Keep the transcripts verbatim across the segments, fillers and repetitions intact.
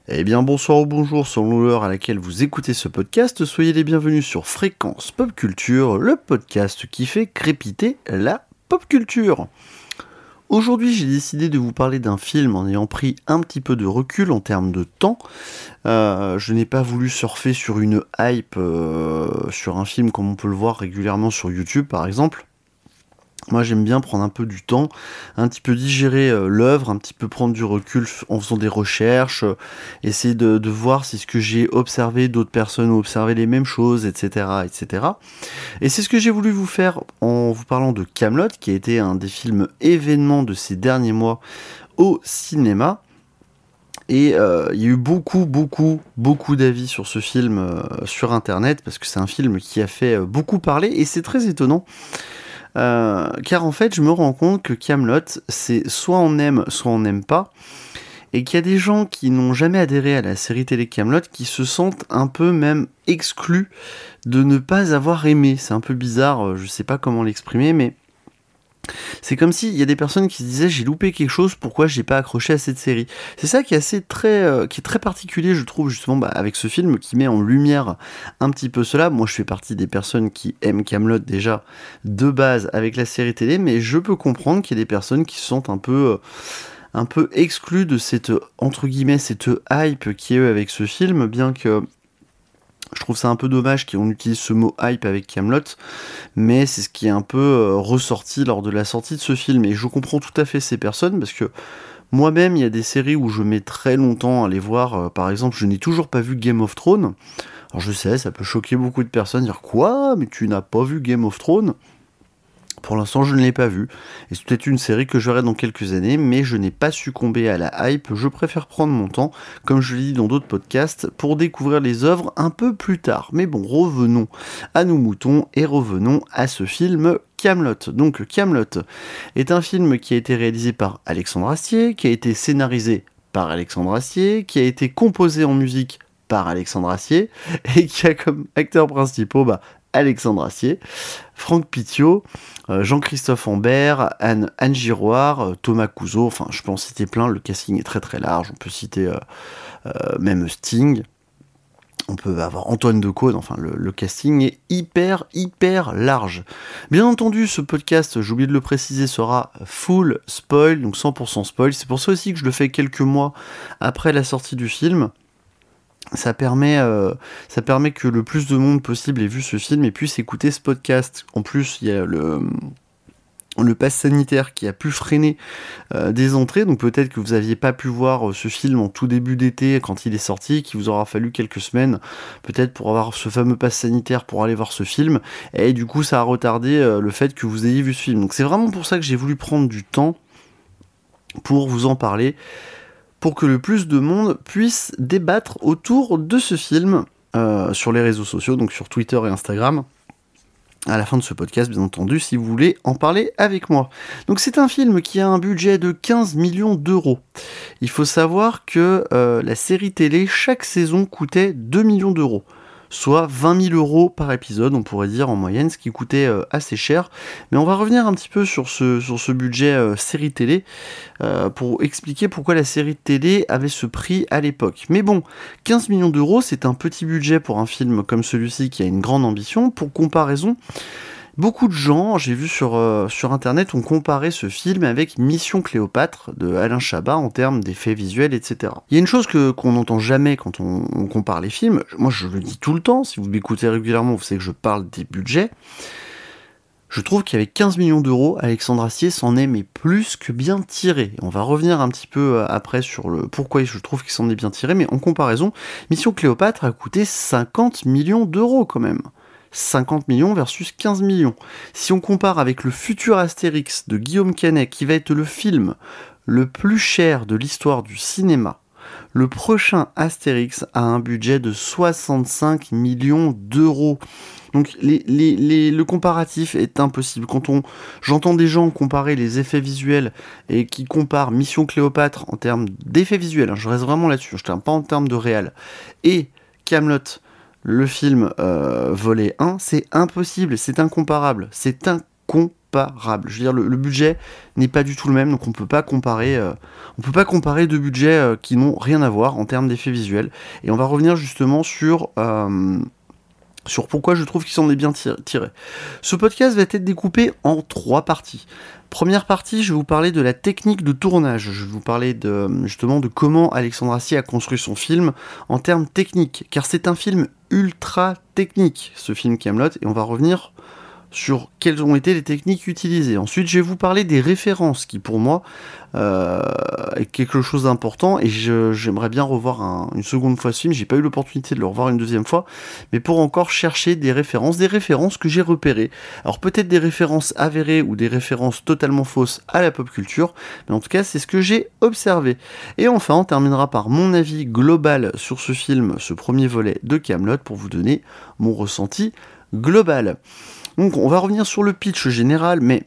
Eh bien bonsoir ou bonjour selon l'heure à laquelle vous écoutez ce podcast, soyez les bienvenus sur Fréquence Pop Culture, le podcast qui fait crépiter la pop culture. Aujourd'hui j'ai décidé de vous parler d'un film en ayant pris un petit peu de recul en termes de temps. Euh, je n'ai pas voulu surfer sur une hype, euh, sur un film comme on peut le voir régulièrement sur YouTube par exemple. Moi j'aime bien prendre un peu du temps, un petit peu digérer euh, l'œuvre, un petit peu prendre du recul f- en faisant des recherches, euh, essayer de, de voir si ce que j'ai observé, d'autres personnes ont observé les mêmes choses, et cetera, et cetera. Et c'est ce que j'ai voulu vous faire en vous parlant de Kaamelott, qui a été un des films événements de ces derniers mois au cinéma. Et euh, il y a eu beaucoup, beaucoup, beaucoup d'avis sur ce film euh, sur Internet, parce que c'est un film qui a fait euh, beaucoup parler, et c'est très étonnant. Euh, car en fait, je me rends compte que Kaamelott, c'est soit on aime, soit on n'aime pas, et qu'il y a des gens qui n'ont jamais adhéré à la série télé Kaamelott qui se sentent un peu même exclus de ne pas avoir aimé. C'est un peu bizarre, je sais pas comment l'exprimer, mais c'est comme s'il y a des personnes qui se disaient j'ai loupé quelque chose, pourquoi j'ai pas accroché à cette série. C'est ça qui est assez très, euh, qui est très particulier, je trouve, justement, bah, avec ce film qui met en lumière un petit peu cela. Moi, je fais partie des personnes qui aiment Kaamelott déjà de base avec la série télé, mais je peux comprendre qu'il y a des personnes qui se sentent un peu, euh, un peu exclues de cette, entre guillemets, cette hype qui est avec ce film, bien que je trouve ça un peu dommage qu'on utilise ce mot hype avec Kaamelott, mais c'est ce qui est un peu euh, ressorti lors de la sortie de ce film. Et je comprends tout à fait ces personnes, parce que moi-même, il y a des séries où je mets très longtemps à les voir. Euh, par exemple, je n'ai toujours pas vu Game of Thrones. Alors je sais, ça peut choquer beaucoup de personnes, dire quoi, mais tu n'as pas vu Game of Thrones? Pour l'instant, je ne l'ai pas vu. Et c'est peut-être une série que j'aurai dans quelques années, mais je n'ai pas succombé à la hype. Je préfère prendre mon temps, comme je l'ai dit dans d'autres podcasts, pour découvrir les œuvres un peu plus tard. Mais bon, revenons à nos moutons et revenons à ce film Kaamelott. Donc Kaamelott est un film qui a été réalisé par Alexandre Astier, qui a été scénarisé par Alexandre Astier, qui a été composé en musique par Alexandre Astier, et qui a comme acteurs principaux bah, Alexandre Astier, Franck Pittiot, euh, Jean-Christophe Ambert, Anne, Anne Giroir, euh, Thomas Couzeau, enfin je peux en citer plein, le casting est très très large, on peut citer euh, euh, même Sting, on peut avoir Antoine Decaune, enfin le, le casting est hyper hyper large. Bien entendu, ce podcast, j'ai oublié de le préciser, sera full spoil, donc cent pour cent spoil, c'est pour ça aussi que je le fais quelques mois après la sortie du film. Ça permet, euh, ça permet que le plus de monde possible ait vu ce film et puisse écouter ce podcast. En plus, il y a le, le pass sanitaire qui a pu freiner euh, des entrées, donc peut-être que vous n'aviez pas pu voir ce film en tout début d'été quand il est sorti, qu'il vous aura fallu quelques semaines peut-être pour avoir ce fameux pass sanitaire pour aller voir ce film, et du coup ça a retardé euh, le fait que vous ayez vu ce film. Donc c'est vraiment pour ça que j'ai voulu prendre du temps pour vous en parler, pour que le plus de monde puisse débattre autour de ce film euh, sur les réseaux sociaux, donc sur Twitter et Instagram, à la fin de ce podcast, bien entendu, si vous voulez en parler avec moi. Donc c'est un film qui a un budget de quinze millions d'euros. Il faut savoir que euh, la série télé, chaque saison, coûtait deux millions d'euros. Soit vingt mille euros par épisode, on pourrait dire en moyenne, ce qui coûtait euh, assez cher. Mais on va revenir un petit peu sur ce, sur ce budget euh, série télé, euh, pour expliquer pourquoi la série télé avait ce prix à l'époque. Mais bon, quinze millions d'euros, c'est un petit budget pour un film comme celui-ci qui a une grande ambition. Pour comparaison, beaucoup de gens, j'ai vu sur, euh, sur internet, ont comparé ce film avec Mission Cléopâtre de Alain Chabat en termes d'effets visuels, et cetera. Il y a une chose que, qu'on n'entend jamais quand on, on compare les films, moi je le dis tout le temps, si vous m'écoutez régulièrement, vous savez que je parle des budgets. Je trouve qu'avec quinze millions d'euros, Alexandre Astier s'en est mais plus que bien tiré. On va revenir un petit peu après sur le pourquoi je trouve qu'il s'en est bien tiré, mais en comparaison, Mission Cléopâtre a coûté cinquante millions d'euros quand même. cinquante millions versus quinze millions. Si on compare avec le futur Astérix de Guillaume Canet, qui va être le film le plus cher de l'histoire du cinéma, le prochain Astérix a un budget de soixante-cinq millions d'euros. Donc les, les, les, le comparatif est impossible. Quand on, j'entends des gens comparer les effets visuels et qui comparent Mission Cléopâtre en termes d'effets visuels, hein, je reste vraiment là-dessus, je ne parle pas en termes de réel, et Kaamelott, le film euh, volet un, c'est impossible, c'est incomparable, c'est incomparable. comparable. Je veux dire, le, le budget n'est pas du tout le même, donc on peut pas comparer, euh, on peut pas comparer deux budgets euh, qui n'ont rien à voir en termes d'effets visuels. Et on va revenir justement sur euh, sur pourquoi je trouve qu'il s'en est bien tiré. Ce podcast va être découpé en trois parties. Première partie, je vais vous parler de la technique de tournage. Je vais vous parler de, justement de comment Alexandre Astier a construit son film en termes techniques, car c'est un film ultra technique, ce film Kaamelott, et on va revenir sur quelles ont été les techniques utilisées. Ensuite, je vais vous parler des références, qui pour moi euh, est quelque chose d'important, et je, j'aimerais bien revoir un, une seconde fois ce film. J'ai pas eu l'opportunité de le revoir une deuxième fois, mais pour encore chercher des références, des références que j'ai repérées. Alors peut-être des références avérées ou des références totalement fausses à la pop culture, mais en tout cas c'est ce que j'ai observé. Et enfin, on terminera par mon avis global sur ce film, ce premier volet de Kaamelott, pour vous donner mon ressenti global. Donc on va revenir sur le pitch général, mais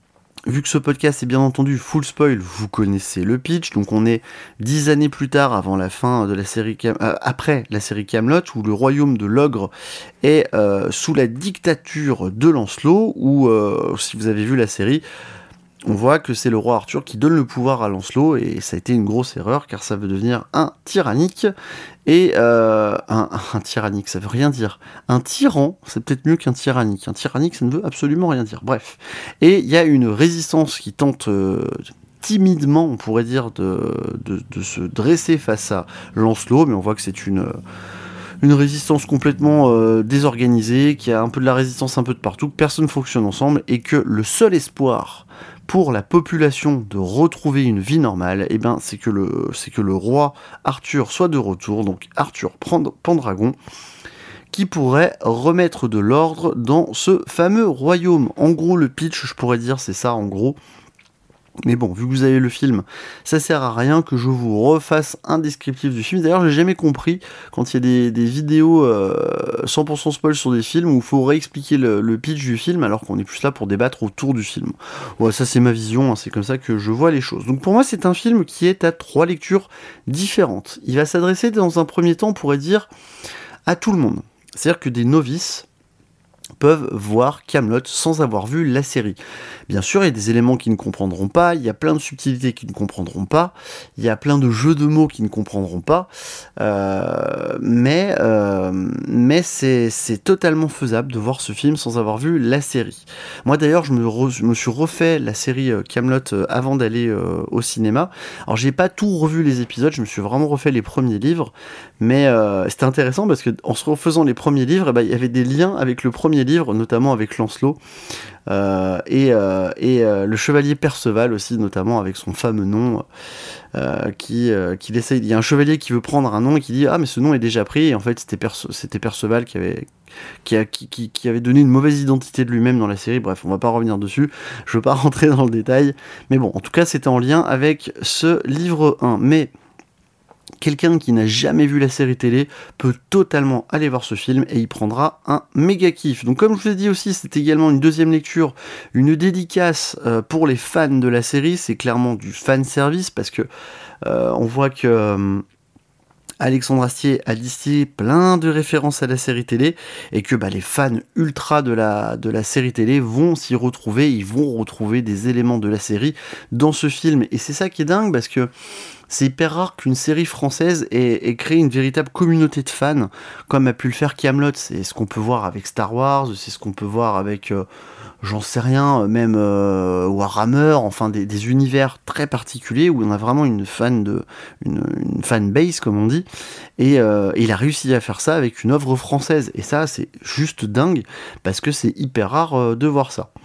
vu que ce podcast est bien entendu full spoil, vous connaissez le pitch. Donc on est dix années plus tard, avant la fin de la série Cam- euh, après la série Kaamelott, où le royaume de l'ogre est euh, sous la dictature de Lancelot, où euh, si vous avez vu la série, on voit que c'est le roi Arthur qui donne le pouvoir à Lancelot, et ça a été une grosse erreur, car ça veut devenir un tyrannique, et euh, un, un tyrannique, ça veut rien dire. Un tyran, c'est peut-être mieux qu'un tyrannique. Un tyrannique, ça ne veut absolument rien dire. Bref. Et il y a une résistance qui tente euh, timidement, on pourrait dire, de, de, de se dresser face à Lancelot, mais on voit que c'est une... une résistance complètement euh, désorganisée, qui a un peu de la résistance un peu de partout, que personne ne fonctionne ensemble, et que le seul espoir pour la population de retrouver une vie normale, eh ben, c'est que le, c'est que le roi Arthur soit de retour, donc Arthur Pendragon, qui pourrait remettre de l'ordre dans ce fameux royaume. En gros, le pitch, je pourrais dire, c'est ça, en gros. Mais bon, vu que vous avez le film, ça sert à rien que je vous refasse un descriptif du film. D'ailleurs, j'ai jamais compris quand il y a des, des vidéos euh, cent pour cent spoil sur des films où il faut réexpliquer le, le pitch du film alors qu'on est plus là pour débattre autour du film. Ouais, ça c'est ma vision, hein, c'est comme ça que je vois les choses. Donc pour moi, c'est un film qui est à trois lectures différentes. Il va s'adresser dans un premier temps, on pourrait dire, à tout le monde. C'est-à-dire que des novices peuvent voir Kaamelott sans avoir vu la série. Bien sûr, il y a des éléments qu'ils ne comprendront pas, il y a plein de subtilités qu'ils ne comprendront pas, il y a plein de jeux de mots qu'ils ne comprendront pas, euh, mais, euh, mais c'est, c'est totalement faisable de voir ce film sans avoir vu la série. Moi d'ailleurs, je me, re, je me suis refait la série euh, Kaamelott euh, avant d'aller euh, au cinéma. Alors j'ai pas tout revu les épisodes, je me suis vraiment refait les premiers livres, mais euh, c'était intéressant parce que en se refaisant les premiers livres, eh ben, il y avait des liens avec le premier livre, notamment avec Lancelot. Euh, et euh, et euh, le chevalier Perceval aussi, notamment avec son fameux nom euh, qui euh, qu'il essaye. Il y a un chevalier qui veut prendre un nom et qui dit ah mais ce nom est déjà pris, et en fait c'était Perce- c'était Perceval qui avait qui, a, qui, qui, qui avait donné une mauvaise identité de lui-même dans la série. Bref, on va pas revenir dessus, je veux pas rentrer dans le détail, mais bon, en tout cas c'était en lien avec ce livre un. Mais quelqu'un qui n'a jamais vu la série télé peut totalement aller voir ce film et il prendra un méga kiff. Donc comme je vous ai dit aussi, c'est également une deuxième lecture, une dédicace euh, pour les fans de la série. C'est clairement du fan service parce que euh, on voit que euh, Alexandre Astier a distillé plein de références à la série télé et que bah, les fans ultra de la, de la série télé vont s'y retrouver, ils vont retrouver des éléments de la série dans ce film. Et c'est ça qui est dingue parce que c'est hyper rare qu'une série française ait, ait créé une véritable communauté de fans, comme a pu le faire Kaamelott. C'est ce qu'on peut voir avec Star Wars, c'est ce qu'on peut voir avec, euh, j'en sais rien, même euh, Warhammer, enfin des, des univers très particuliers où on a vraiment une fan de, une, une fan base comme on dit. Et euh, il a réussi à faire ça avec une œuvre française. Et ça, c'est juste dingue parce que c'est hyper rare euh, de voir ça.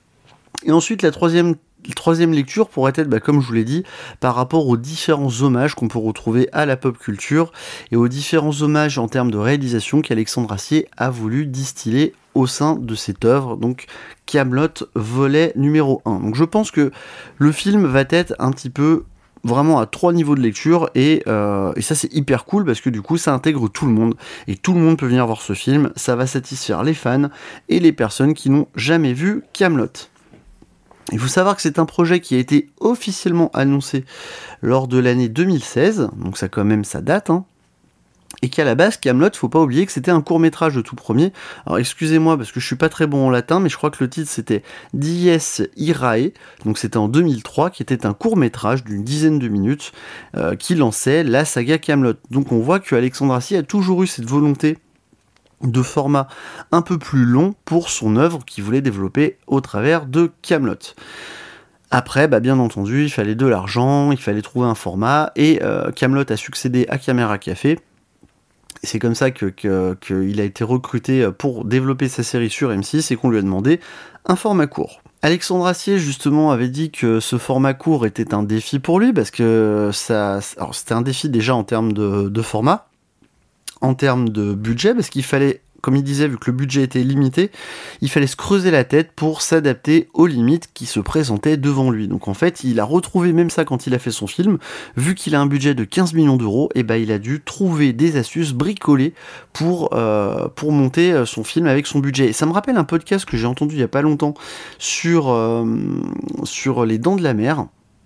Et ensuite, la troisième La troisième lecture pourrait être, bah, comme je vous l'ai dit, par rapport aux différents hommages qu'on peut retrouver à la pop culture et aux différents hommages en termes de réalisation qu'Alexandre Astier a voulu distiller au sein de cette œuvre, donc Kaamelott volet numéro un. Donc je pense que le film va être un petit peu vraiment à trois niveaux de lecture et, euh, et ça c'est hyper cool parce que du coup ça intègre tout le monde et tout le monde peut venir voir ce film, ça va satisfaire les fans et les personnes qui n'ont jamais vu Kaamelott. Il faut savoir que c'est un projet qui a été officiellement annoncé lors de l'année deux mille seize, donc ça quand même ça date, hein. Et qu'à la base, Kaamelott, faut pas oublier que c'était un court-métrage de tout premier. Alors excusez-moi parce que je suis pas très bon en latin, mais je crois que le titre c'était Dies Irae, donc c'était en deux mille trois, qui était un court-métrage d'une dizaine de minutes euh, qui lançait la saga Kaamelott. Donc on voit que Alexandre Astier a toujours eu cette volonté de format un peu plus long pour son œuvre qu'il voulait développer au travers de Kaamelott. Après, bah bien entendu, il fallait de l'argent, il fallait trouver un format, et euh, Kaamelott a succédé à Caméra Café. C'est comme ça que, que, qu'il a été recruté pour développer sa série sur M six et qu'on lui a demandé un format court. Alexandre Astier, justement, avait dit que ce format court était un défi pour lui, parce que ça, alors c'était un défi déjà en termes de, de format, en termes de budget, parce qu'il fallait, comme il disait, vu que le budget était limité, il fallait se creuser la tête pour s'adapter aux limites qui se présentaient devant lui. Donc en fait, il a retrouvé même ça quand il a fait son film. Vu qu'il a un budget de quinze millions d'euros, et ben il a dû trouver des astuces, bricoler pour, euh, pour monter son film avec son budget. Et ça me rappelle un podcast que j'ai entendu il y a pas longtemps sur, euh, sur Les Dents de la Mer,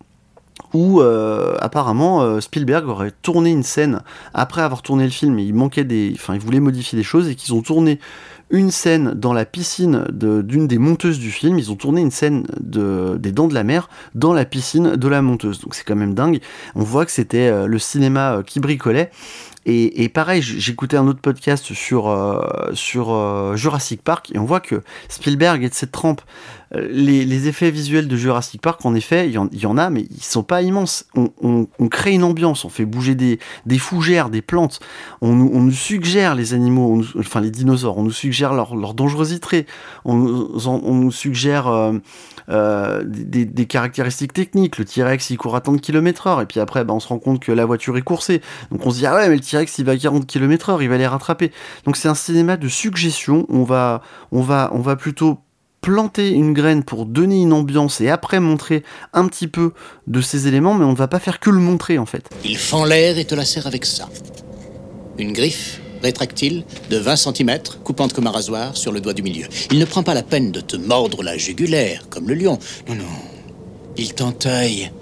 où euh, apparemment euh, Spielberg aurait tourné une scène après avoir tourné le film, et il manquait des, enfin il voulait modifier des choses, et qu'ils ont tourné une scène dans la piscine de, d'une des monteuses du film. Ils ont tourné une scène de, des Dents de la Mer dans la piscine de la monteuse. Donc c'est quand même dingue. On voit que c'était euh, le cinéma euh, qui bricolait. Et, et pareil, j'écoutais un autre podcast sur, euh, sur euh, Jurassic Park, et on voit que Spielberg est de cette trempe. Les, les effets visuels de Jurassic Park, en effet, il y, y en a, mais ils sont pas immenses. On, on, on crée une ambiance, on fait bouger des, des fougères, des plantes, on, on nous suggère les animaux, on nous, enfin les dinosaures, on nous suggère leur, leur dangerosité, on, nous- on nous suggère euh, euh, des, des caractéristiques techniques. Le T-Rex, il court à tant de kilomètres heure, et puis après, bah, on se rend compte que la voiture est coursée. Donc on se dit, ah ouais, mais le T-Rex, il va à quarante kilomètres heure, il va les rattraper. Donc c'est un cinéma de suggestion. On va, on va, on va plutôt planter une graine pour donner une ambiance et après montrer un petit peu de ces éléments, mais on ne va pas faire que le montrer en fait. Il fend l'air et te la serre avec ça. Une griffe rétractile de vingt centimètres, coupante comme un rasoir, sur le doigt du milieu. Il ne prend pas la peine de te mordre la jugulaire, comme le lion. Non, non. Il t'entaille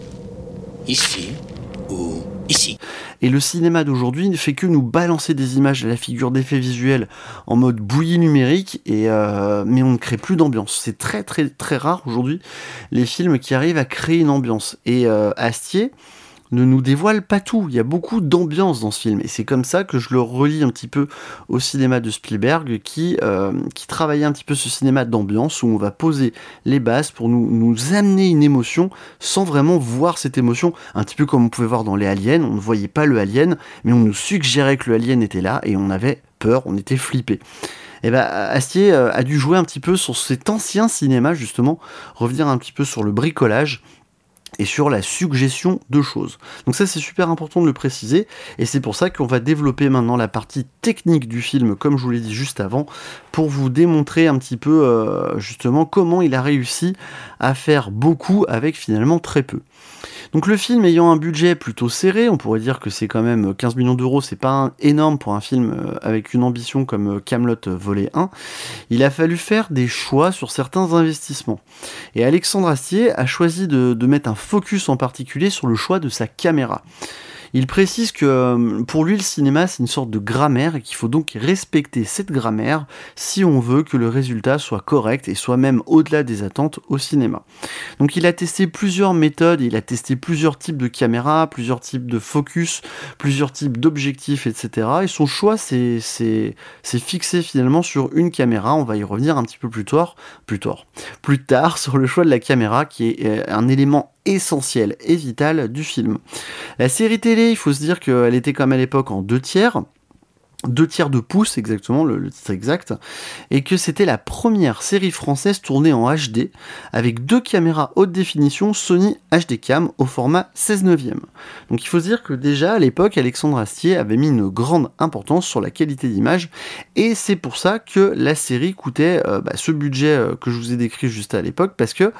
ici ou ici. Et le cinéma d'aujourd'hui ne fait que nous balancer des images à la figure d'effets visuels en mode bouillie numérique, et euh, mais on ne crée plus d'ambiance. C'est très très très rare aujourd'hui les films qui arrivent à créer une ambiance. Et euh, Astier ne nous dévoile pas tout. Il y a beaucoup d'ambiance dans ce film, et c'est comme ça que je le relie un petit peu au cinéma de Spielberg, qui, euh, qui travaillait un petit peu ce cinéma d'ambiance, où on va poser les bases pour nous, nous amener une émotion sans vraiment voir cette émotion, un petit peu comme on pouvait voir dans les Aliens. On ne voyait pas le alien, mais on nous suggérait que le alien était là, et on avait peur, on était flippé. Et ben Astier euh, a dû jouer un petit peu sur cet ancien cinéma, justement, revenir un petit peu sur le bricolage et sur la suggestion de choses. Donc ça, c'est super important de le préciser, et c'est pour ça qu'on va développer maintenant la partie technique du film, comme je vous l'ai dit juste avant, pour vous démontrer un petit peu euh, justement comment il a réussi à faire beaucoup avec finalement très peu. Donc le film ayant un budget plutôt serré, on pourrait dire que c'est quand même quinze millions d'euros, c'est pas un- énorme pour un film avec une ambition comme Kaamelott volet un, il a fallu faire des choix sur certains investissements. Et Alexandre Astier a choisi de, de mettre un focus en particulier sur le choix de sa caméra. Il précise que euh, pour lui, le cinéma, c'est une sorte de grammaire, et qu'il faut donc respecter cette grammaire si on veut que le résultat soit correct et soit même au-delà des attentes au cinéma. Donc il a testé plusieurs méthodes, il a testé plusieurs types de caméras, plusieurs types de focus, plusieurs types d'objectifs, et cetera. Et son choix s'est, s'est, s'est fixé finalement sur une caméra. On va y revenir un petit peu plus tard, plus tard, plus tard sur le choix de la caméra, qui est euh, un élément essentiel et vital du film. La série télé, il faut se dire qu'elle était comme à l'époque en deux tiers, deux tiers de pouce exactement, le, le titre exact, et que c'était la première série française tournée en H D, avec deux caméras haute définition Sony H D Cam au format seize neuvième. Donc il faut se dire que déjà à l'époque, Alexandre Astier avait mis une grande importance sur la qualité d'image, et c'est pour ça que la série coûtait euh, bah, ce budget euh, que je vous ai décrit juste à l'époque, parce que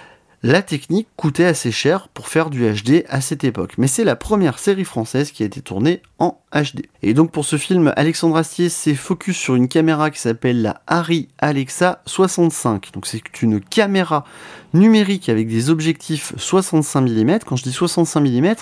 la technique coûtait assez cher pour faire du H D à cette époque, mais c'est la première série française qui a été tournée en H D. Et donc pour ce film, Alexandre Astier s'est focus sur une caméra qui s'appelle la Arri Alexa soixante-cinq. Donc c'est une caméra numérique avec des objectifs soixante-cinq millimètres. Quand je dis soixante-cinq millimètres,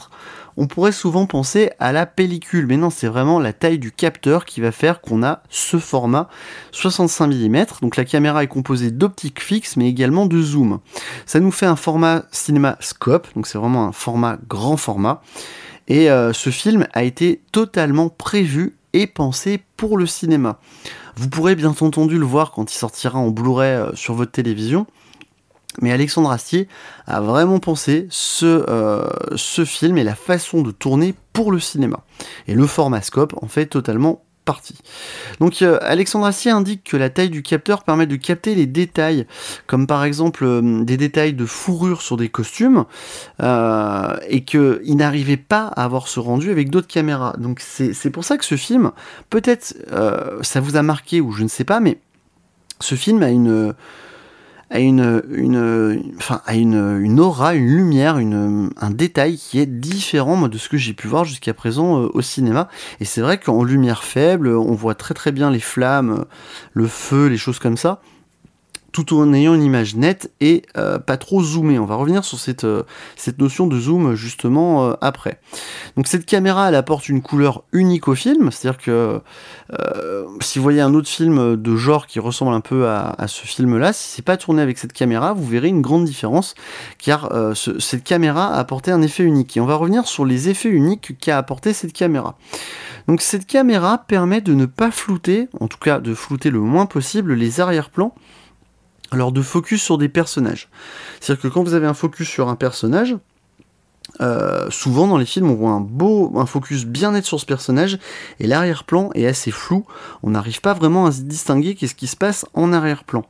on pourrait souvent penser à la pellicule, mais non, c'est vraiment la taille du capteur qui va faire qu'on a ce format soixante-cinq millimètres. Donc la caméra est composée d'optique fixe, mais également de zoom. Ça nous fait un format CinemaScope, donc c'est vraiment un format grand format. Et euh, ce film a été totalement prévu et pensé pour le cinéma. Vous pourrez bien entendu le voir quand il sortira en Blu-ray euh, sur votre télévision. Mais Alexandre Astier a vraiment pensé ce, euh, ce film et la façon de tourner pour le cinéma. Et le format scope en fait totalement partie. Donc euh, Alexandre Astier indique que la taille du capteur permet de capter les détails, comme par exemple euh, des détails de fourrure sur des costumes, euh, et qu'il n'arrivait pas à avoir ce rendu avec d'autres caméras. Donc c'est, c'est pour ça que ce film, peut-être euh, ça vous a marqué ou je ne sais pas, mais ce film a une... a une, une, enfin, a une, une aura, une lumière, une, un détail qui est différent moi, de ce que j'ai pu voir jusqu'à présent euh, au cinéma. Et c'est vrai qu'en lumière faible, on voit très très bien les flammes, le feu, les choses comme ça, tout en ayant une image nette et euh, pas trop zoomée. On va revenir sur cette, euh, cette notion de zoom justement euh, après. Donc cette caméra, elle apporte une couleur unique au film, c'est-à-dire que euh, si vous voyez un autre film de genre qui ressemble un peu à, à ce film-là, si c'est pas tourné avec cette caméra, vous verrez une grande différence, car euh, ce, cette caméra a apporté un effet unique. Et on va revenir sur les effets uniques qu'a apporté cette caméra. Donc cette caméra permet de ne pas flouter, en tout cas de flouter le moins possible les arrière-plans, alors de focus sur des personnages. C'est-à-dire que quand vous avez un focus sur un personnage, euh, souvent dans les films on voit un beau, un focus bien net sur ce personnage et l'arrière-plan est assez flou, on n'arrive pas vraiment à se distinguer qu'est-ce qui se passe en arrière-plan.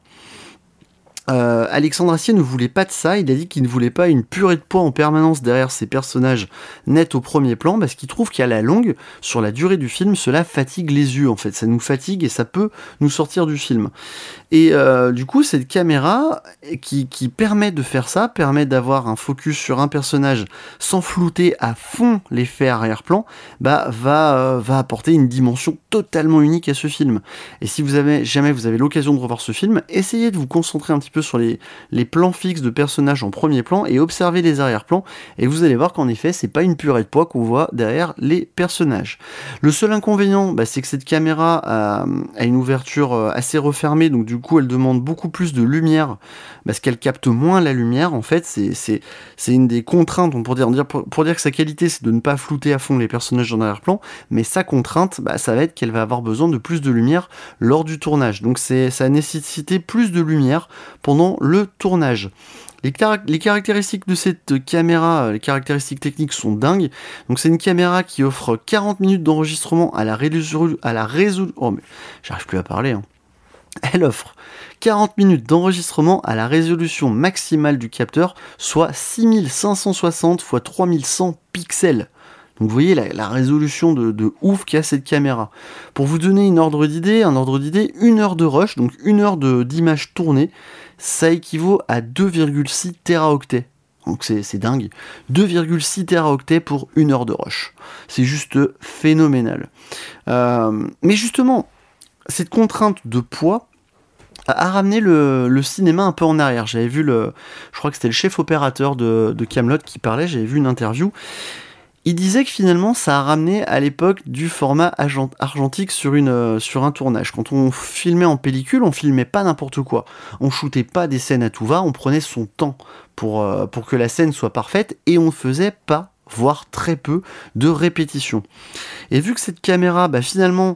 Euh, Alexandre Astier ne voulait pas de ça, il a dit qu'il ne voulait pas une purée de poids en permanence derrière ses personnages nets au premier plan, parce qu'il trouve qu'à la longue, sur la durée du film, cela fatigue les yeux en fait, ça nous fatigue et ça peut nous sortir du film. Et euh, du coup, cette caméra qui, qui permet de faire ça, permet d'avoir un focus sur un personnage sans flouter à fond l'effet arrière-plan, bah, va, euh, va apporter une dimension totalement unique à ce film. Et si vous avez jamais vous avez l'occasion de revoir ce film, essayez de vous concentrer un petit peu sur les, les plans fixes de personnages en premier plan et observez les arrière-plans, et vous allez voir qu'en effet, c'est pas une purée de poids qu'on voit derrière les personnages. Le seul inconvénient, bah, c'est que cette caméra a, a une ouverture assez refermée, donc du Du coup elle demande beaucoup plus de lumière parce qu'elle capte moins la lumière. En fait c'est, c'est, c'est une des contraintes pour dire, pour, pour dire que sa qualité c'est de ne pas flouter à fond les personnages en arrière-plan, mais sa contrainte bah, ça va être qu'elle va avoir besoin de plus de lumière lors du tournage, donc c'est, ça a nécessité plus de lumière pendant le tournage. Les, car- les caractéristiques de cette caméra, les caractéristiques techniques sont dingues. Donc c'est une caméra qui offre quarante minutes d'enregistrement à la résolution, à la résolution, oh mais j'arrive plus à parler hein. Elle offre quarante minutes d'enregistrement à la résolution maximale du capteur, soit six mille cinq cent soixante par trois mille cent pixels. Donc vous voyez la, la résolution de, de ouf qu'a cette caméra. Pour vous donner une ordre d'idée, un ordre d'idée, une heure de rush, donc une heure de, d'image tournée, ça équivaut à deux virgule six téraoctets. Donc c'est, c'est dingue. deux virgule six téraoctets pour une heure de rush. C'est juste phénoménal. Euh, mais justement, cette contrainte de poids a ramené le, le cinéma un peu en arrière. J'avais vu le, je crois que c'était le chef opérateur de, de Kaamelott qui parlait, j'avais vu une interview. Il disait que finalement ça a ramené à l'époque du format argentique sur, une, sur un tournage. Quand on filmait en pellicule, on filmait pas n'importe quoi. On shootait pas des scènes à tout va, on prenait son temps pour, pour que la scène soit parfaite et on faisait pas, voire très peu, de répétitions. Et vu que cette caméra, bah, finalement,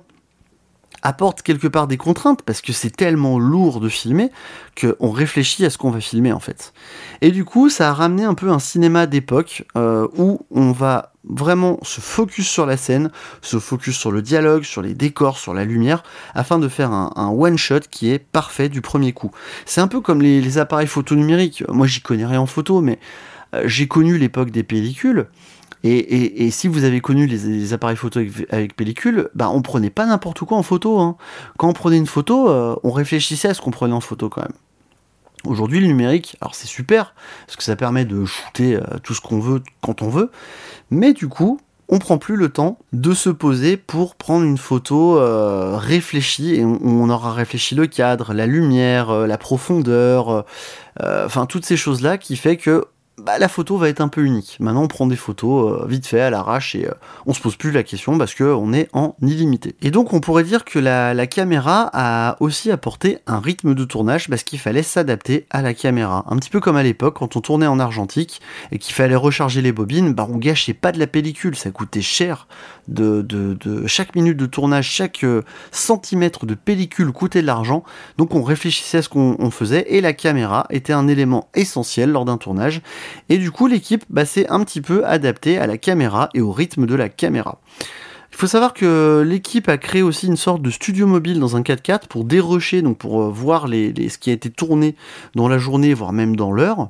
apporte quelque part des contraintes, parce que c'est tellement lourd de filmer, qu'on réfléchit à ce qu'on va filmer en fait. Et du coup, ça a ramené un peu un cinéma d'époque, euh, où on va vraiment se focus sur la scène, se focus sur le dialogue, sur les décors, sur la lumière, afin de faire un, un one-shot qui est parfait du premier coup. C'est un peu comme les, les appareils photo numériques. Moi, j'y connais rien en photo, mais euh, j'ai connu l'époque des pellicules. Et, et, et si vous avez connu les, les appareils photo avec, avec pellicule, bah on prenait pas n'importe quoi en photo. Hein. Quand on prenait une photo, euh, on réfléchissait à ce qu'on prenait en photo quand même. Aujourd'hui, le numérique, alors c'est super, parce que ça permet de shooter euh, tout ce qu'on veut quand on veut, mais du coup, on prend plus le temps de se poser pour prendre une photo euh, réfléchie, et on, on aura réfléchi le cadre, la lumière, euh, la profondeur, euh, enfin toutes ces choses-là qui fait que bah, la photo va être un peu unique. Maintenant, on prend des photos euh, vite fait à l'arrache et euh, on se pose plus la question parce qu'on est en illimité. Et donc, on pourrait dire que la, la caméra a aussi apporté un rythme de tournage parce qu'il fallait s'adapter à la caméra. Un petit peu comme à l'époque, quand on tournait en argentique et qu'il fallait recharger les bobines, bah, on gâchait pas de la pellicule, ça coûtait cher. De, de, de chaque minute de tournage, chaque euh, centimètre de pellicule coûtait de l'argent, donc on réfléchissait à ce qu'on on faisait et la caméra était un élément essentiel lors d'un tournage. Et du coup, l'équipe bah, s'est un petit peu adaptée à la caméra et au rythme de la caméra. Il faut savoir que l'équipe a créé aussi une sorte de studio mobile dans un quatre quatre pour dérusher, donc pour euh, voir les, les, ce qui a été tourné dans la journée, voire même dans l'heure.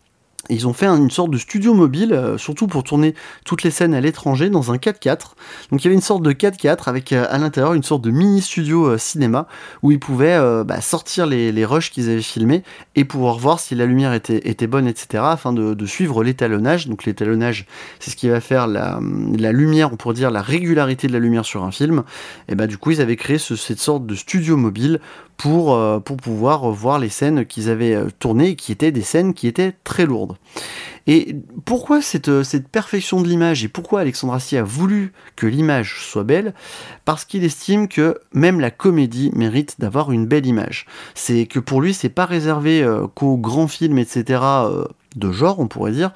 Ils ont fait une sorte de studio mobile, euh, surtout pour tourner toutes les scènes à l'étranger, dans un quatre quatre. Donc il y avait une sorte de quatre quatre avec euh, à l'intérieur une sorte de mini-studio euh, cinéma où ils pouvaient euh, bah, sortir les, les rushs qu'ils avaient filmés et pouvoir voir si la lumière était, était bonne, et cetera, afin de, de suivre l'étalonnage. Donc l'étalonnage, c'est ce qui va faire la, la lumière, on pourrait dire la régularité de la lumière sur un film. Et bah du coup, ils avaient créé ce, cette sorte de studio mobile pour, euh, pour pouvoir voir les scènes qu'ils avaient euh, tournées et qui étaient des scènes qui étaient très lourdes. Et pourquoi cette, cette perfection de l'image et pourquoi Alexandre Astier a voulu que l'image soit belle? Parce qu'il estime que même la comédie mérite d'avoir une belle image. C'est que pour lui, c'est pas réservé euh, qu'aux grands films, et cetera, euh, de genre, on pourrait dire.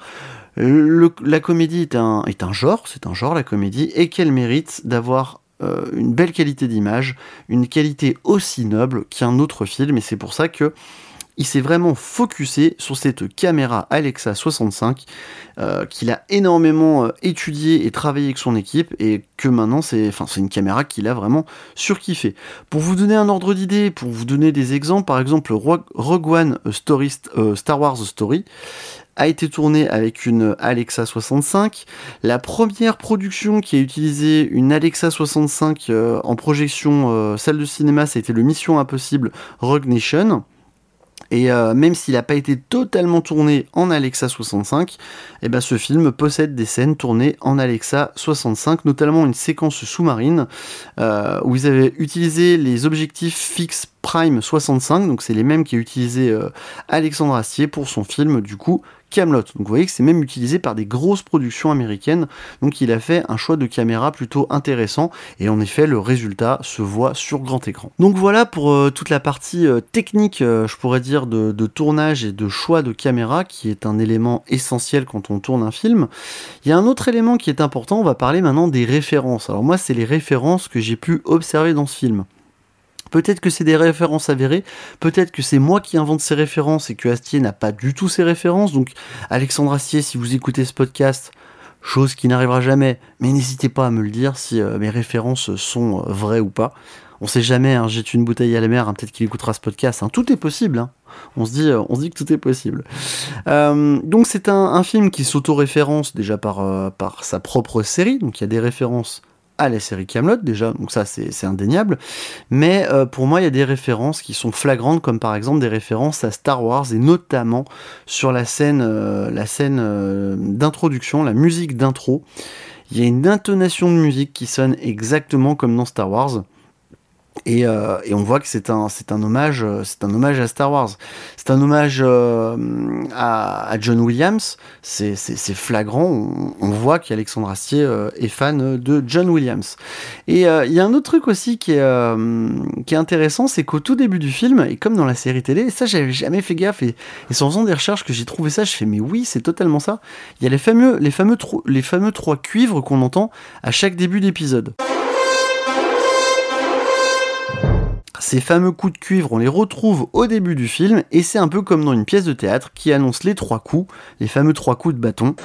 Le, la comédie est un, est un genre, c'est un genre la comédie, et qu'elle mérite d'avoir euh, une belle qualité d'image, une qualité aussi noble qu'un autre film, et c'est pour ça que il s'est vraiment focusé sur cette caméra Alexa soixante-cinq euh, qu'il a énormément euh, étudié et travaillé avec son équipe et que maintenant c'est, enfin, c'est une caméra qu'il a vraiment surkiffé. Pour vous donner un ordre d'idée, pour vous donner des exemples, par exemple Rogue One Story, euh, Star Wars Story a été tourné avec une Alexa soixante-cinq. La première production qui a utilisé une Alexa soixante-cinq euh, en projection euh, salle de cinéma, ça a été le Mission Impossible Rogue Nation. Et euh, même s'il n'a pas été totalement tourné en Alexa soixante-cinq, eh ben ce film possède des scènes tournées en Alexa soixante-cinq, notamment une séquence sous-marine euh, où ils avaient utilisé les objectifs fixes Prime soixante-cinq, donc c'est les mêmes qu'a utilisé euh, Alexandre Astier pour son film du coup Kaamelott. Donc vous voyez que c'est même utilisé par des grosses productions américaines, donc il a fait un choix de caméra plutôt intéressant et en effet le résultat se voit sur grand écran. Donc voilà pour euh, toute la partie euh, technique, euh, je pourrais dire, de, de tournage et de choix de caméra qui est un élément essentiel quand on tourne un film. Il y a un autre élément qui est important, on va parler maintenant des références. Alors moi c'est les références que j'ai pu observer dans ce film. Peut-être que c'est des références avérées, peut-être que c'est moi qui invente ces références et que Astier n'a pas du tout ces références. Donc Alexandre Astier, si vous écoutez ce podcast, chose qui n'arrivera jamais, mais n'hésitez pas à me le dire si euh, mes références sont euh, vraies ou pas. On sait jamais, hein, jette une bouteille à la mer, hein, peut-être qu'il écoutera ce podcast, hein. Tout est possible, hein. on, se dit, euh, on se dit que tout est possible. Euh, donc c'est un, un film qui s'auto-référence déjà par, euh, par sa propre série, donc il y a des références à la série Kaamelott déjà, donc ça c'est, c'est indéniable, mais euh, pour moi il y a des références qui sont flagrantes, comme par exemple des références à Star Wars, et notamment sur la scène, euh, la scène euh, d'introduction, la musique d'intro. Il y a une intonation de musique qui sonne exactement comme dans Star Wars. Et, euh, et on voit que c'est un, c'est un hommage, c'est un hommage à Star Wars. C'est un hommage euh, à, à John Williams. C'est, c'est, c'est flagrant. On, on voit qu'Alexandre Astier euh, est fan de John Williams. Et il euh, y a un autre truc aussi qui est, euh, qui est intéressant, c'est qu'au tout début du film, et comme dans la série télé, et ça j'avais jamais fait gaffe, et, et en faisant des recherches que j'ai trouvé ça, je fais mais oui, c'est totalement ça. Il y a les fameux, les fameux, tro- les fameux trois cuivres qu'on entend à chaque début d'épisode. Ces fameux coups de cuivre, on les retrouve au début du film, et c'est un peu comme dans une pièce de théâtre qui annonce les trois coups, les fameux trois coups de bâton.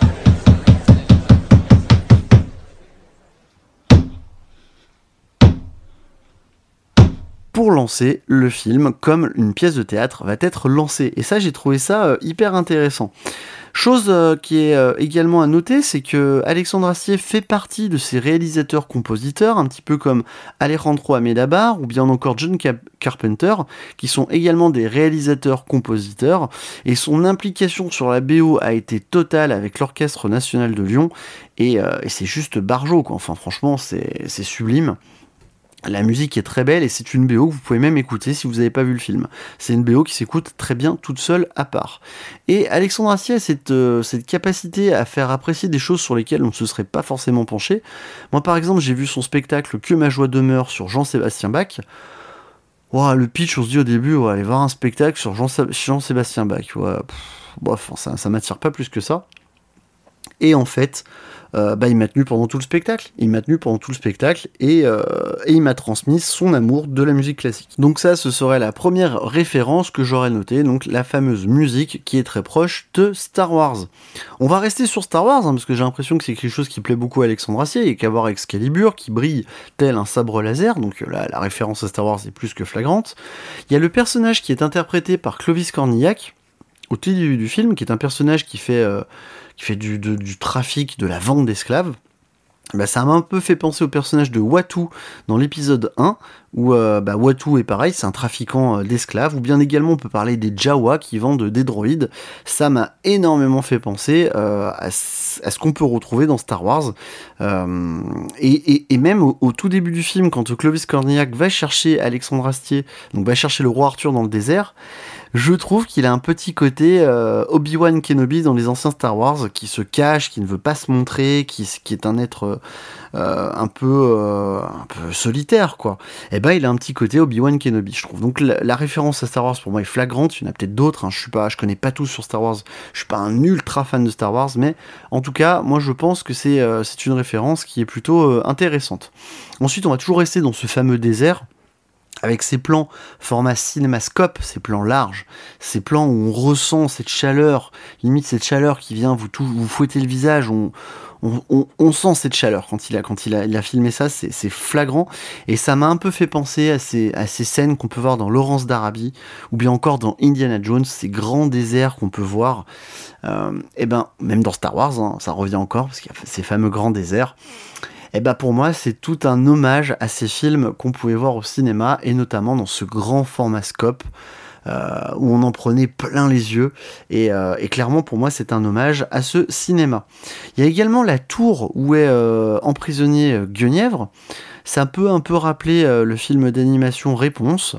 Pour lancer le film, comme une pièce de théâtre va être lancée. Et ça, j'ai trouvé ça euh, hyper intéressant. Chose euh, qui est euh, également à noter, c'est que Alexandre Astier fait partie de ces réalisateurs-compositeurs, un petit peu comme Alejandro Amenábar ou bien encore John Cap- Carpenter, qui sont également des réalisateurs-compositeurs, et son implication sur la B O a été totale avec l'Orchestre National de Lyon, et, euh, et c'est juste barjo, quoi. Enfin franchement, c'est, c'est sublime. La musique est très belle et c'est une B O que vous pouvez même écouter si vous n'avez pas vu le film. C'est une B O qui s'écoute très bien toute seule à part. Et Alexandre Astier a cette, euh, cette capacité à faire apprécier des choses sur lesquelles on ne se serait pas forcément penché. Moi par exemple j'ai vu son spectacle Que ma joie demeure sur Jean-Sébastien Bach. Wow, le pitch on se dit au début, ouais, aller voir un spectacle sur Jean- Jean-Sébastien Bach. Ouais, pff, bof, ça, ça m'attire pas plus que ça. Et en fait, euh, bah, il m'a tenu pendant tout le spectacle. Il m'a tenu pendant tout le spectacle et, euh, et il m'a transmis son amour de la musique classique. Donc ça, ce serait la première référence que j'aurais notée, donc la fameuse musique qui est très proche de Star Wars. On va rester sur Star Wars, hein, parce que j'ai l'impression que c'est quelque chose qui plaît beaucoup à Alexandre Astier, et qu'à voir Excalibur, qui brille tel un sabre laser, donc là, la référence à Star Wars est plus que flagrante. Il y a le personnage qui est interprété par Clovis Cornillac, au tout début du film, qui est un personnage qui fait... Euh, qui fait du, de, du trafic, de la vente d'esclaves. Bah, ça m'a un peu fait penser au personnage de Wattu dans l'épisode un, où euh, bah, Wattu est pareil, c'est un trafiquant euh, d'esclaves, ou bien également on peut parler des Jawa qui vendent des droïdes. Ça m'a énormément fait penser euh, à, à ce qu'on peut retrouver dans Star Wars. Euh, et, et, et même au, au tout début du film, quand Clovis Cornillac va chercher Alexandre Astier, donc va chercher le roi Arthur dans le désert, je trouve qu'il a un petit côté euh, Obi-Wan Kenobi dans les anciens Star Wars, qui se cache, qui ne veut pas se montrer, qui, qui est un être euh, un, peu, euh, un peu solitaire, quoi. Et ben il a un petit côté Obi-Wan Kenobi, je trouve. Donc la, la référence à Star Wars pour moi est flagrante. Il y en a peut-être d'autres. Hein. Je suis pas, je connais pas tout sur Star Wars. Je suis pas un ultra fan de Star Wars, mais en tout cas, moi je pense que c'est euh, c'est une référence qui est plutôt euh, intéressante. Ensuite, on va toujours rester dans ce fameux désert, avec ces plans format cinémascope, ces plans larges, ces plans où on ressent cette chaleur, limite cette chaleur qui vient vous, tout, vous fouetter le visage, on, on, on, on sent cette chaleur quand il a, quand il a, il a filmé ça, c'est, c'est flagrant, et ça m'a un peu fait penser à ces, à ces scènes qu'on peut voir dans Lawrence d'Arabie, ou bien encore dans Indiana Jones, ces grands déserts qu'on peut voir, euh, et ben même dans Star Wars, hein, ça revient encore, parce qu'il y a ces fameux grands déserts. Et bah pour moi, c'est tout un hommage à ces films qu'on pouvait voir au cinéma, et notamment dans ce grand format scope, euh, où on en prenait plein les yeux, et, euh, et clairement pour moi c'est un hommage à ce cinéma. Il y a également la tour où est euh, emprisonné euh, Guenièvre. Ça peut un peu rappeler euh, le film d'animation Réponse,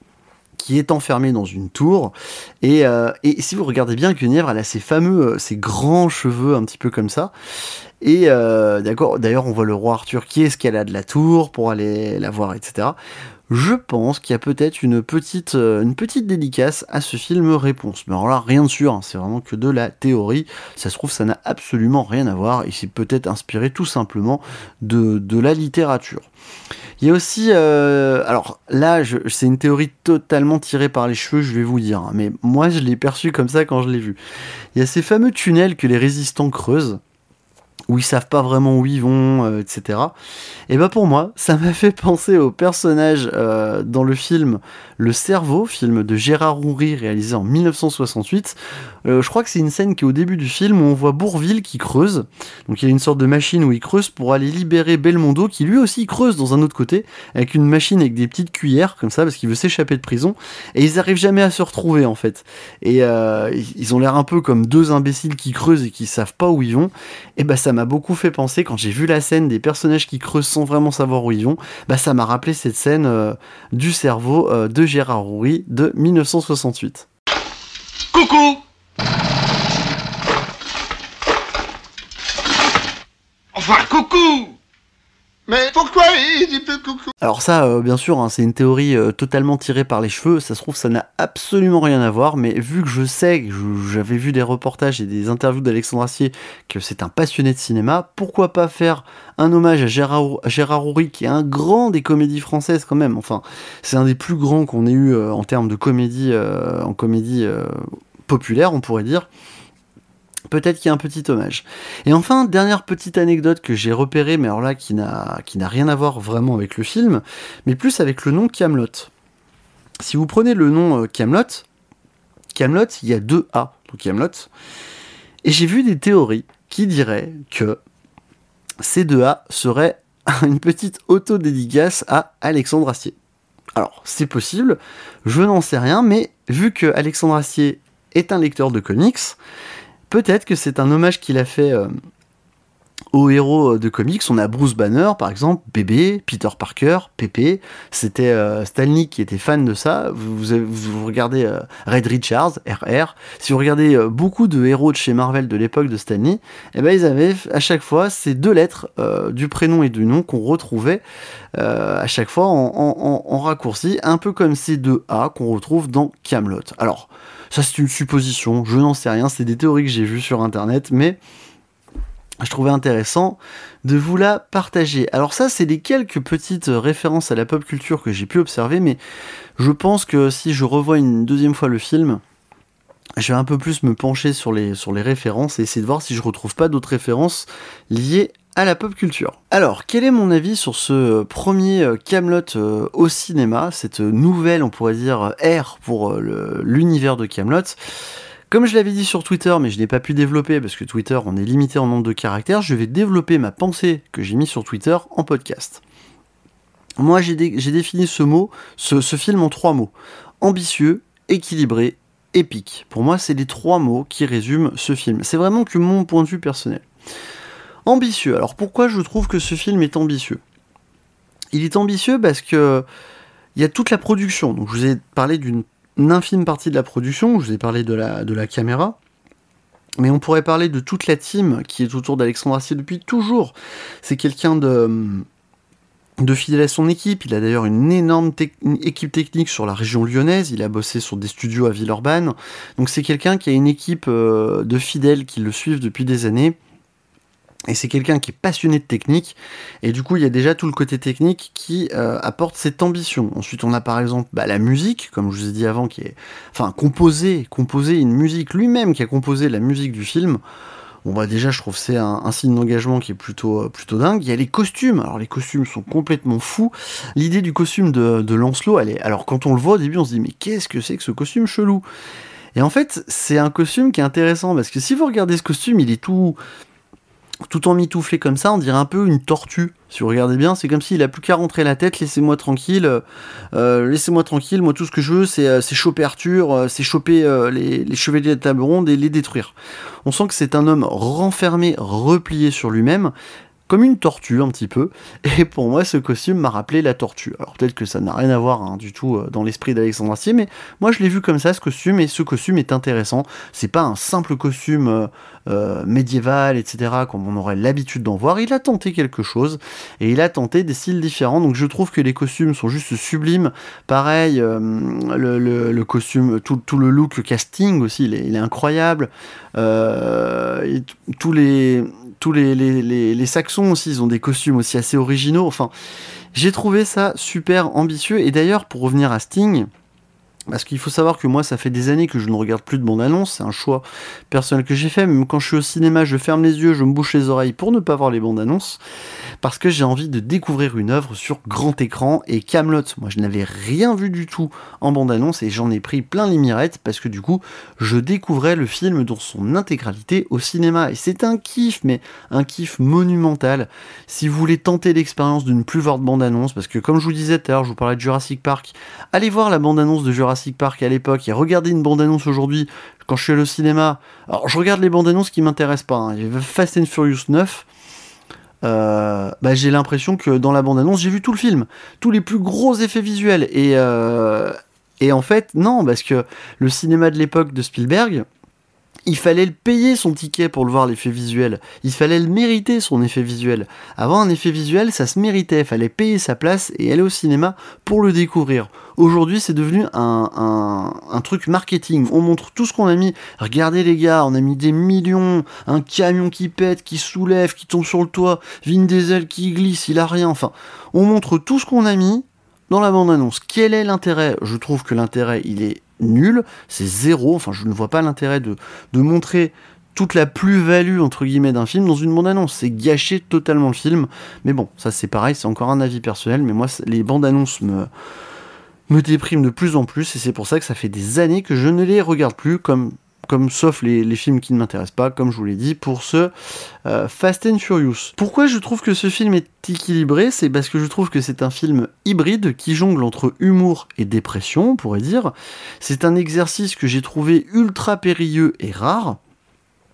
qui est enfermé dans une tour, et, euh, et si vous regardez bien, Guenièvre, elle a ses fameux, ses grands cheveux un petit peu comme ça, et euh, d'accord, d'ailleurs on voit le roi Arthur qui escalade la tour pour aller la voir, et cetera. Je pense qu'il y a peut-être une petite, euh, une petite dédicace à ce film Réponse, mais alors là rien de sûr, hein, c'est vraiment que de la théorie, ça se trouve ça n'a absolument rien à voir, et c'est peut-être inspiré tout simplement de, de la littérature. Il y a aussi, euh, alors là, je, c'est une théorie totalement tirée par les cheveux, je vais vous dire, hein, mais moi je l'ai perçu comme ça quand je l'ai vu. Il y a ces fameux tunnels que les résistants creusent, où ils savent pas vraiment où ils vont, euh, et cetera. Et bah pour moi, ça m'a fait penser au personnage euh, dans le film Le Cerveau, film de Gérard Houry réalisé en dix-neuf cent soixante-huit. Euh, je crois que c'est une scène qui est au début du film où on voit Bourvil qui creuse. Donc il y a une sorte de machine où il creuse pour aller libérer Belmondo, qui lui aussi creuse dans un autre côté, avec une machine avec des petites cuillères comme ça, parce qu'il veut s'échapper de prison. Et ils arrivent jamais à se retrouver en fait. Et euh, ils ont l'air un peu comme deux imbéciles qui creusent et qui savent pas où ils vont. Et bah ça m'a beaucoup fait penser, quand j'ai vu la scène des personnages qui creusent sans vraiment savoir où ils vont, bah ça m'a rappelé cette scène euh, du Cerveau euh, de Gérard Houry de dix-neuf cent soixante-huit. Coucou! Enfin, coucou! Mais pourquoi il dit plus coucou? Alors ça, euh, bien sûr, hein, c'est une théorie euh, totalement tirée par les cheveux, ça se trouve ça n'a absolument rien à voir, mais vu que je sais, que je, j'avais vu des reportages et des interviews d'Alexandre Astier, que c'est un passionné de cinéma, pourquoi pas faire un hommage à Gérard, à Gérard Houry, qui est un grand des comédies françaises quand même, enfin, c'est un des plus grands qu'on ait eu euh, en termes de comédie, euh, en comédie euh, populaire, on pourrait dire. Peut-être qu'il y a un petit hommage. Et enfin, dernière petite anecdote que j'ai repérée, mais alors là, qui n'a, qui n'a rien à voir vraiment avec le film, mais plus avec le nom Kaamelott. Si vous prenez le nom euh, Kaamelott, Kaamelott, il y a deux A, donc Kaamelott, et j'ai vu des théories qui diraient que ces deux A seraient une petite auto-dédicace à Alexandre Astier. Alors, c'est possible, je n'en sais rien, mais vu que Alexandre Astier est un lecteur de comics, peut-être que c'est un hommage qu'il a fait euh, aux héros de comics, on a Bruce Banner par exemple, Bébé, Peter Parker, Pépé, c'était euh, Stan Lee qui était fan de ça, vous, vous, avez, vous regardez euh, Red Richards, R R, si vous regardez euh, beaucoup de héros de chez Marvel de l'époque de Stan Lee, eh ben, ils avaient à chaque fois ces deux lettres euh, du prénom et du nom qu'on retrouvait euh, à chaque fois en, en, en raccourci, un peu comme ces deux A qu'on retrouve dans Kaamelott. Alors, ça c'est une supposition, je n'en sais rien, c'est des théories que j'ai vues sur internet, mais je trouvais intéressant de vous la partager. Alors ça, c'est des quelques petites références à la pop culture que j'ai pu observer, mais je pense que si je revois une deuxième fois le film, je vais un peu plus me pencher sur les, sur les références et essayer de voir si je retrouve pas d'autres références liées à la pop culture. Alors, quel est mon avis sur ce premier Kaamelott euh, au cinéma, cette nouvelle, on pourrait dire, ère pour euh, le, l'univers de Kaamelott? Comme je l'avais dit sur Twitter, mais je n'ai pas pu développer parce que Twitter, on est limité en nombre de caractères, je vais développer ma pensée que j'ai mis sur Twitter en podcast. Moi, j'ai, dé- j'ai défini ce mot, ce, ce film en trois mots. Ambitieux, équilibré, épique. Pour moi, c'est les trois mots qui résument ce film. C'est vraiment que mon point de vue personnel. Ambitieux. Alors, pourquoi je trouve que ce film est ambitieux ? Il est ambitieux parce que il y a toute la production. Donc, je vous ai parlé d'une une infime partie de la production, je vous ai parlé de la, de la caméra, mais on pourrait parler de toute la team qui est autour d'Alexandre Astier depuis toujours. C'est quelqu'un de, de fidèle à son équipe, il a d'ailleurs une énorme te- une équipe technique sur la région lyonnaise, il a bossé sur des studios à Villeurbanne, donc c'est quelqu'un qui a une équipe euh, de fidèles qui le suivent depuis des années. Et c'est quelqu'un qui est passionné de technique, et du coup il y a déjà tout le côté technique qui euh, apporte cette ambition. Ensuite on a par exemple bah, la musique, comme je vous ai dit avant, qui est, enfin composé, composé une musique, lui-même qui a composé la musique du film. Bon bah déjà je trouve que c'est un, un signe d'engagement qui est plutôt, euh, plutôt dingue. Il y a les costumes, alors les costumes sont complètement fous. L'idée du costume de, de Lancelot, elle est, alors quand on le voit au début on se dit mais qu'est-ce que c'est que ce costume chelou ? Et en fait c'est un costume qui est intéressant, parce que si vous regardez ce costume, il est tout... tout en mitouflé comme ça, on dirait un peu une tortue. Si vous regardez bien, c'est comme s'il a plus qu'à rentrer la tête, laissez-moi tranquille, euh, laissez-moi tranquille, moi tout ce que je veux c'est, euh, c'est choper Arthur, euh, c'est choper euh, les, les chevaliers de la table ronde et les détruire. On sent que c'est un homme renfermé, replié sur lui-même, comme une tortue un petit peu, et pour moi ce costume m'a rappelé la tortue. Alors peut-être que ça n'a rien à voir hein, du tout euh, dans l'esprit d'Alexandre Astier, mais moi je l'ai vu comme ça ce costume, et ce costume est intéressant. C'est pas un simple costume euh, euh, médiéval, et cetera, comme on aurait l'habitude d'en voir. Il a tenté quelque chose, et il a tenté des styles différents, donc je trouve que les costumes sont juste sublimes. Pareil, euh, le, le, le costume, tout, tout le look, le casting aussi, il est, il est incroyable. Euh, et t- tous les... Tous les, les, les, les Saxons aussi, ils ont des costumes aussi assez originaux. Enfin, j'ai trouvé ça super ambitieux. Et d'ailleurs, pour revenir à Sting, parce qu'il faut savoir que moi, ça fait des années que je ne regarde plus de bande-annonce. C'est un choix personnel que j'ai fait. Même quand je suis au cinéma, je ferme les yeux, je me bouche les oreilles pour ne pas voir les bandes-annonces. Parce que j'ai envie de découvrir une œuvre sur grand écran. Et Kaamelott, moi, je n'avais rien vu du tout en bande-annonce. Et j'en ai pris plein les mirettes. Parce que du coup, je découvrais le film dans son intégralité au cinéma. Et c'est un kiff, mais un kiff monumental. Si vous voulez tenter l'expérience d'une plus forte bande-annonce, parce que comme je vous disais tout à l'heure, je vous parlais de Jurassic Park. Allez voir la bande-annonce de Jurassic Park à l'époque et regardez une bande-annonce aujourd'hui quand je suis allé au cinéma. Alors je regarde les bandes-annonces qui m'intéressent pas, hein. Fast and Furious neuf, euh, bah, j'ai l'impression que dans la bande-annonce j'ai vu tout le film, tous les plus gros effets visuels, et, euh, et en fait non, parce que le cinéma de l'époque de Spielberg, il fallait le payer son ticket pour le voir, l'effet visuel. Il fallait le mériter, son effet visuel. Avant, un effet visuel, ça se méritait. Il fallait payer sa place et aller au cinéma pour le découvrir. Aujourd'hui, c'est devenu un, un, un truc marketing. On montre tout ce qu'on a mis. Regardez les gars, on a mis des millions. Un camion qui pète, qui soulève, qui tombe sur le toit. Vin Diesel qui glisse, il a rien. Enfin, on montre tout ce qu'on a mis dans la bande-annonce. Quel est l'intérêt ? Je trouve que l'intérêt, il est nul, c'est zéro, enfin je ne vois pas l'intérêt de, de montrer toute la plus-value entre guillemets d'un film dans une bande-annonce, c'est gâcher totalement le film, mais bon, ça c'est pareil, c'est encore un avis personnel, mais moi les bandes-annonces me, me dépriment de plus en plus, et c'est pour ça que ça fait des années que je ne les regarde plus, comme, comme sauf les, les films qui ne m'intéressent pas, comme je vous l'ai dit, pour ce euh, Fast and Furious. Pourquoi je trouve que ce film est équilibré ? C'est parce que je trouve que c'est un film hybride qui jongle entre humour et dépression, on pourrait dire. C'est un exercice que j'ai trouvé ultra périlleux et rare.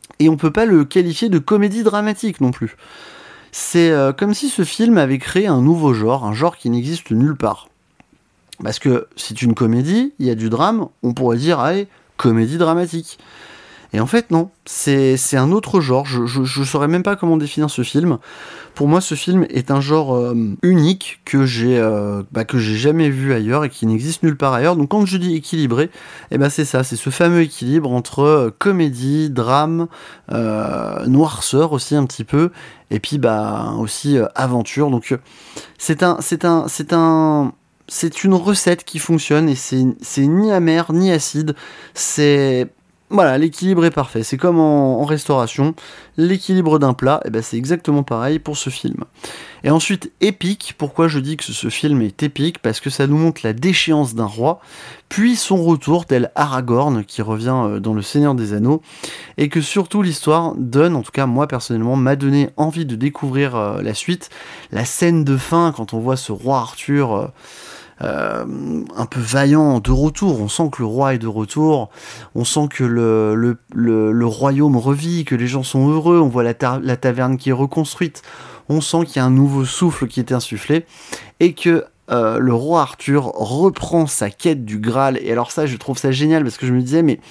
Et on peut pas le qualifier de comédie dramatique non plus. C'est euh, comme si ce film avait créé un nouveau genre, un genre qui n'existe nulle part. Parce que c'est une comédie, il y a du drame, on pourrait dire, allez, comédie dramatique. Et en fait, non, c'est, c'est un autre genre, je, je, je saurais même pas comment définir ce film. Pour moi, ce film est un genre euh, unique que j'ai, euh, bah, que j'ai jamais vu ailleurs et qui n'existe nulle part ailleurs. Donc quand je dis équilibré, eh ben c'est ça, c'est ce fameux équilibre entre euh, comédie, drame, euh, noirceur aussi un petit peu, et puis bah aussi euh, aventure. Donc euh, c'est un, c'est un, c'est un... C'est une recette qui fonctionne et c'est, c'est ni amer ni acide, c'est... Voilà, l'équilibre est parfait. C'est comme en, en restauration, l'équilibre d'un plat, et ben c'est exactement pareil pour ce film. Et ensuite, épique, pourquoi je dis que ce, ce film est épique? Parce que ça nous montre la déchéance d'un roi, puis son retour tel Aragorn, qui revient dans Le Seigneur des Anneaux, et que surtout l'histoire donne, en tout cas moi personnellement, m'a donné envie de découvrir euh, la suite. La scène de fin, quand on voit ce roi Arthur... Euh, Euh, un peu vaillant de retour, on sent que le roi est de retour, on sent que le, le, le, le royaume revit, que les gens sont heureux, on voit la, ta- la taverne qui est reconstruite, on sent qu'il y a un nouveau souffle qui est insufflé, et que euh, le roi Arthur reprend sa quête du Graal. Et alors ça, je trouve ça génial, parce que je me disais, mais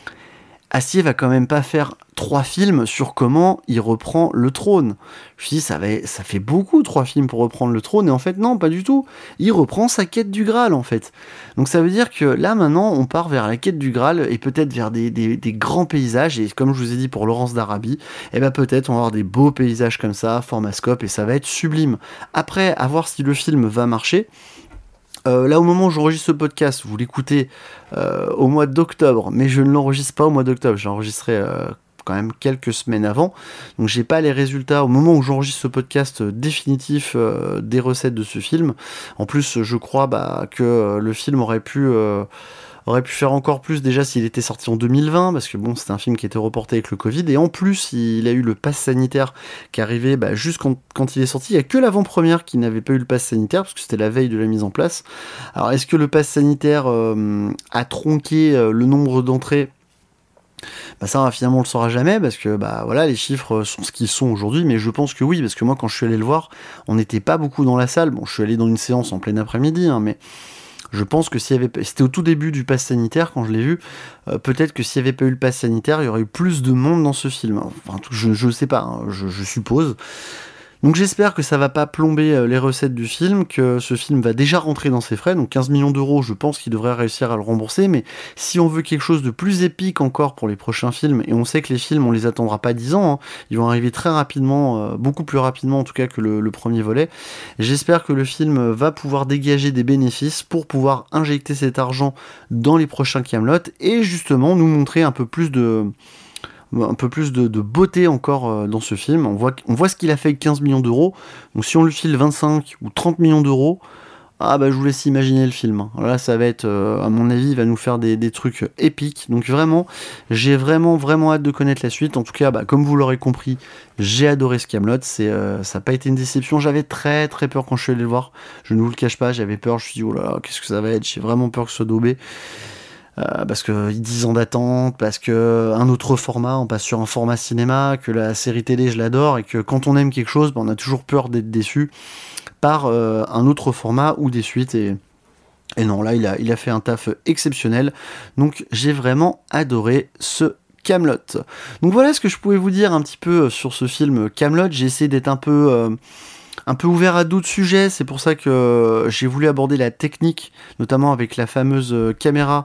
Astier va quand même pas faire trois films sur comment il reprend le trône. Je me suis dit, ça, va, ça fait beaucoup, trois films pour reprendre le trône, et en fait, non, pas du tout. Il reprend sa quête du Graal, en fait. Donc ça veut dire que là, maintenant, on part vers la quête du Graal, et peut-être vers des, des, des grands paysages, et comme je vous ai dit pour Laurence d'Arabie, et ben peut-être on va avoir des beaux paysages comme ça, formascope, et ça va être sublime. Après, à voir si le film va marcher. Euh, là, au moment où j'enregistre ce podcast, vous l'écoutez euh, au mois d'octobre, mais je ne l'enregistre pas au mois d'octobre, je l'enregistrerai euh, quand même quelques semaines avant, donc j'ai pas les résultats au moment où j'enregistre ce podcast euh, définitif euh, des recettes de ce film. En plus, je crois bah, que euh, le film aurait pu... Euh, aurait pu faire encore plus déjà s'il était sorti en deux mille vingt, parce que bon, c'était un film qui était reporté avec le Covid, et en plus il a eu le pass sanitaire qui arrivait bah, juste quand, quand il est sorti. Il n'y a que l'avant-première qui n'avait pas eu le pass sanitaire, parce que c'était la veille de la mise en place. Alors est-ce que le pass sanitaire euh, a tronqué euh, le nombre d'entrées? Bah ça finalement on le saura jamais, parce que bah voilà, les chiffres sont ce qu'ils sont aujourd'hui, mais je pense que oui, parce que moi quand je suis allé le voir, on n'était pas beaucoup dans la salle. Bon, je suis allé dans une séance en plein après-midi, hein, mais je pense que s'il y avait, c'était au tout début du pass sanitaire quand je l'ai vu, euh, peut-être que s'il n'y avait pas eu le pass sanitaire, il y aurait eu plus de monde dans ce film. Enfin, je, je sais pas, hein, je, je suppose. Donc j'espère que ça va pas plomber euh, les recettes du film, que ce film va déjà rentrer dans ses frais, donc quinze millions d'euros, je pense qu'il devrait réussir à le rembourser, mais si on veut quelque chose de plus épique encore pour les prochains films, et on sait que les films, on les attendra pas dix ans, hein, ils vont arriver très rapidement, euh, beaucoup plus rapidement en tout cas que le, le premier volet, j'espère que le film va pouvoir dégager des bénéfices pour pouvoir injecter cet argent dans les prochains Kaamelott, et justement nous montrer un peu plus de... un peu plus de, de beauté encore dans ce film. On voit, on voit ce qu'il a fait avec quinze millions d'euros. Donc si on lui file vingt-cinq ou trente millions d'euros, ah bah je vous laisse imaginer le film. Alors là, ça va être, euh, à mon avis, il va nous faire des, des trucs épiques. Donc vraiment, j'ai vraiment, vraiment hâte de connaître la suite. En tout cas, bah, comme vous l'aurez compris, j'ai adoré ce Kaamelott. C'est, euh, ça n'a pas été une déception. J'avais très, très peur quand je suis allé le voir. Je ne vous le cache pas, j'avais peur. Je me suis dit, oh là là, qu'est-ce que ça va être? J'ai vraiment peur que ce soit daubé. Euh, parce que dix ans d'attente, parce que un autre format, on passe sur un format cinéma, que la série télé je l'adore, et que quand on aime quelque chose, ben on a toujours peur d'être déçu par euh, un autre format ou des suites, et, et non, là il a, il a fait un taf exceptionnel, donc j'ai vraiment adoré ce Kaamelott. Donc voilà ce que je pouvais vous dire un petit peu sur ce film Kaamelott. J'ai essayé d'être un peu... Euh, un peu ouvert à d'autres sujets, c'est pour ça que j'ai voulu aborder la technique, notamment avec la fameuse caméra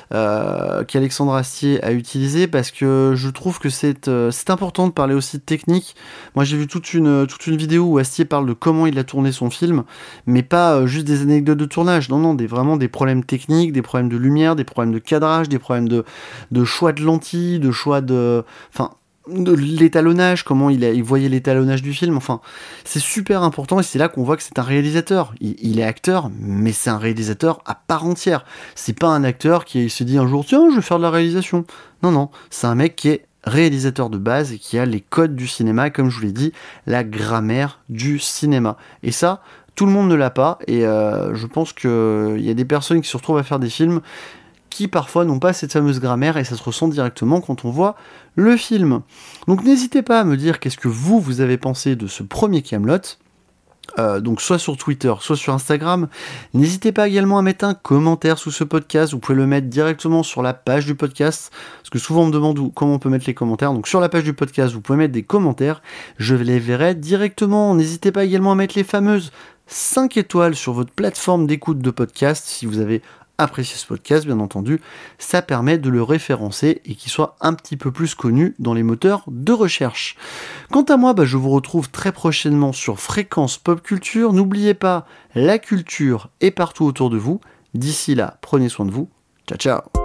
euh, qu'Alexandre Astier a utilisée, parce que je trouve que c'est, euh, c'est important de parler aussi de technique. Moi j'ai vu toute une, toute une vidéo où Astier parle de comment il a tourné son film, mais pas euh, juste des anecdotes de tournage, non, non, des, vraiment des problèmes techniques, des problèmes de lumière, des problèmes de cadrage, des problèmes de, de choix de lentilles, de choix de... Enfin, de l'étalonnage, comment il, a, il voyait l'étalonnage du film, enfin, c'est super important, et c'est là qu'on voit que c'est un réalisateur. Il, il est acteur, mais c'est un réalisateur à part entière. C'est pas un acteur qui se dit un jour, tiens, je vais faire de la réalisation. Non, non, c'est un mec qui est réalisateur de base et qui a les codes du cinéma, comme je vous l'ai dit, la grammaire du cinéma. Et ça, tout le monde ne l'a pas, et euh, je pense qu'il y a des personnes qui se retrouvent à faire des films qui parfois n'ont pas cette fameuse grammaire et ça se ressent directement quand on voit le film. Donc n'hésitez pas à me dire qu'est-ce que vous, vous avez pensé de ce premier Kaamelott. Euh, donc soit sur Twitter, soit sur Instagram. N'hésitez pas également à mettre un commentaire sous ce podcast. Vous pouvez le mettre directement sur la page du podcast, parce que souvent on me demande où, comment on peut mettre les commentaires. Donc sur la page du podcast, vous pouvez mettre des commentaires. Je les verrai directement. N'hésitez pas également à mettre les fameuses cinq étoiles sur votre plateforme d'écoute de podcast si vous avez apprécié ce podcast, bien entendu. Ça permet de le référencer et qu'il soit un petit peu plus connu dans les moteurs de recherche. Quant à moi, bah, je vous retrouve très prochainement sur Fréquence Pop Culture. N'oubliez pas, la culture est partout autour de vous. D'ici là, prenez soin de vous. Ciao, ciao.